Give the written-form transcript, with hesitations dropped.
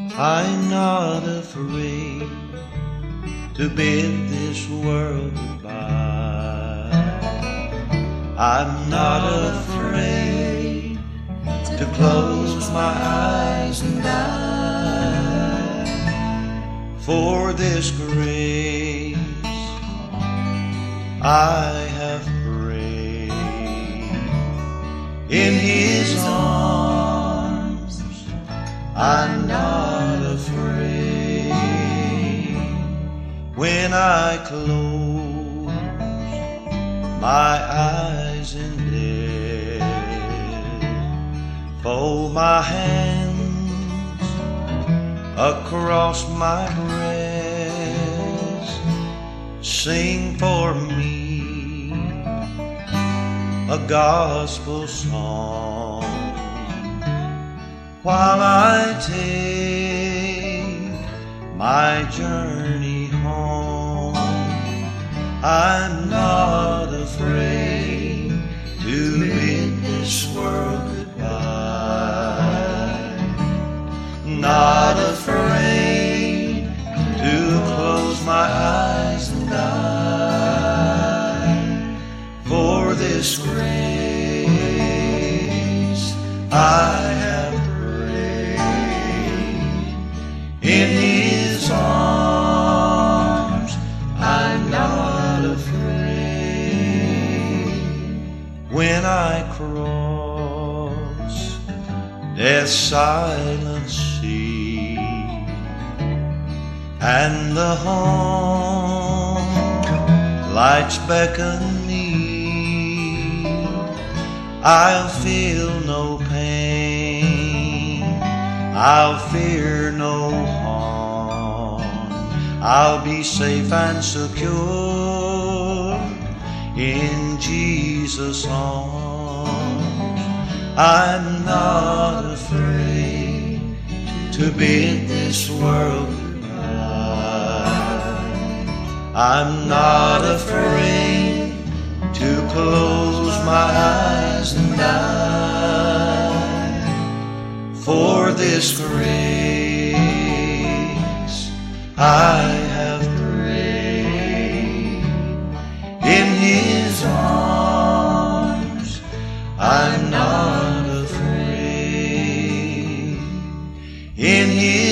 I'm not afraid to bid this world goodbye. I'm not afraid to close my eyes and die. For this grace I have prayed. In His arms I'm not afraid. When I close my eyes in death, fold my hands across my breast, sing for me a gospel song while I take my journey home. I'm not afraid to bid this world goodbye. Not afraid to close my eyes and die. For this grace I have prayed. In His arms I'm not afraid. When I cross death's silent sea and the home lights beckon me, I'll feel no pain, I'll fear no harm. I'll be safe and secure in Jesus' arms. I'm not afraid to bid this world goodbye. I'm not afraid to close my eyes and die. For this grace I have prayed. In His arms I'm not afraid. In His